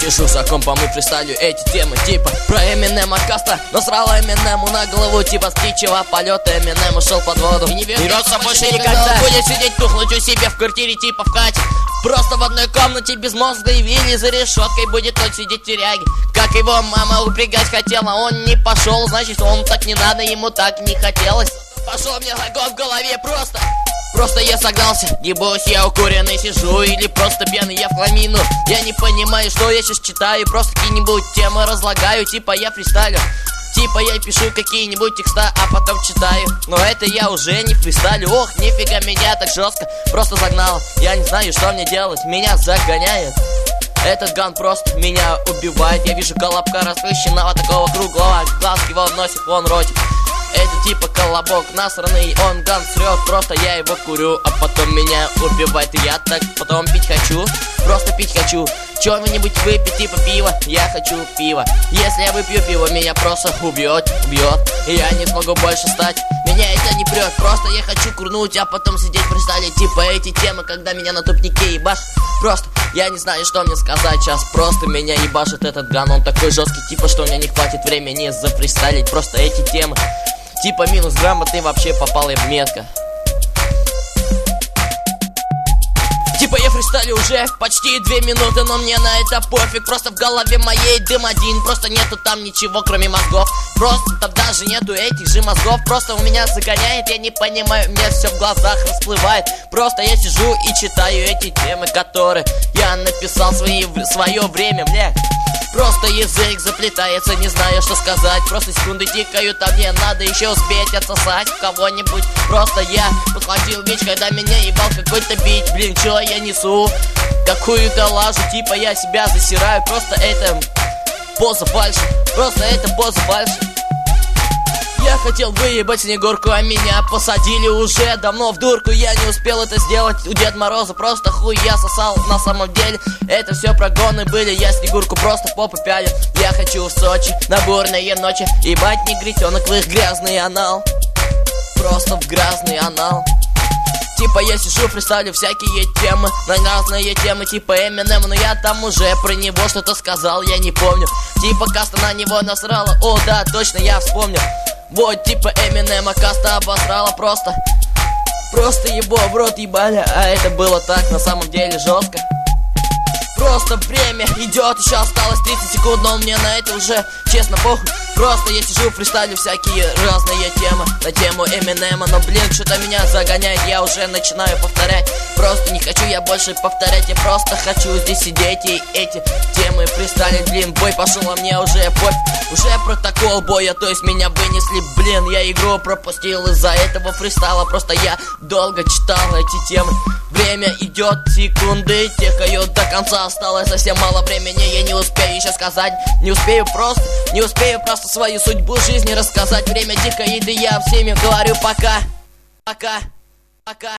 Сижу за компом и фристайлю эти темы типа про Эминема Кастро. Насрала Эминему на голову типа с птичьего полета. Эминем ушел под воду и не вернется больше никогда. Будет сидеть тухнуть у себя в квартире типа в Кате. Просто в одной комнате без мозга и Вилли за решеткой будет он сидеть в тюряге. Как его мама упрягать хотела, он не пошел, значит он так не надо, ему так не хотелось. Пошел мне огонь в голове Просто я согнался, ебусь, я укуренный сижу или просто пьяный я в хламину. Я не понимаю, что я сейчас читаю, просто какие-нибудь темы разлагаю, типа я фристайлю. Типа я пишу какие-нибудь текста, а потом читаю. Но это я уже не фристайлю. Ох, нифига меня так жестко просто загнало. Я не знаю, что мне делать, меня загоняет. Этот ган просто меня убивает. Я вижу колобка расплющенного, такого круглого, глазки его носит вон ротик. Это типа колобок насранный, он ган срет, просто я его курю, а потом меня убивает. И я так потом пить хочу, просто пить хочу. Чего-нибудь выпить типа пива, я хочу пива. Если я выпью пиво, меня просто убьет. И я не смогу больше стать, меня это не прет. Просто я хочу курнуть, а потом сидеть в фристайле. Типа эти темы, когда меня на тупнике ебашит. Просто я не знаю, что мне сказать сейчас. Просто меня ебашит этот ган, он такой жесткий, типа что у меня не хватит времени зафристайлить. Просто эти темы типа минус грамотный, вообще попал я в метко. Типа я фристайлю уже почти 2 минуты, но мне на это пофиг. Просто в голове моей дым один, просто нету там ничего кроме мозгов. Просто там даже нету этих же мозгов. Просто у меня загоняет, я не понимаю, мне все в глазах расплывает. Просто я сижу и читаю эти темы, которые я написал в свое время, бля. Просто язык заплетается, не знаю, что сказать. Просто секунды тикают, а мне надо еще успеть отсосать кого-нибудь. Просто я подхватил бич, когда меня ебал какой-то бич. Блин, чё я несу? Какую-то лажу, типа я себя засираю. Просто это поза фальши, просто это поза фальши. Я хотел выебать Снегурку, а меня посадили уже давно в дурку. Я не успел это сделать у Деда Мороза, просто хуй я сосал. На самом деле это все прогоны были, я Снегурку просто в попу пялил. Я хочу в Сочи на бурные ночи ебать негритенок в их грязный анал. Просто в грязный анал. Типа я сижу, фристайлю всякие темы, на разные темы типа Эминем. Но я там уже про него что-то сказал, я не помню. Типа Каста на него насрала, о да, точно я вспомнил. Вот типа Эминема Каста обосрала просто. Просто его в рот ебали, а это было так на самом деле жестко. Просто время идет, еще осталось 30 секунд, но мне на это уже честно похуй. Просто я сижу, фристайлю всякие разные темы на тему Эминема. Но блин, что-то меня загоняет, я уже начинаю повторять. Просто не хочу я больше повторять, я просто хочу здесь сидеть и эти темы фристайлить. Блин, бой пошел, а мне уже пофиг. Уже протокол боя, то есть меня вынесли. Блин, я игру пропустил из-за этого фристайла. Просто я долго читал эти темы. Время идет, секунды текают до конца. Осталось совсем мало времени, я не успею еще сказать. Не успею просто свою судьбу жизни рассказать. Время тикает, и я всеми говорю пока. Пока.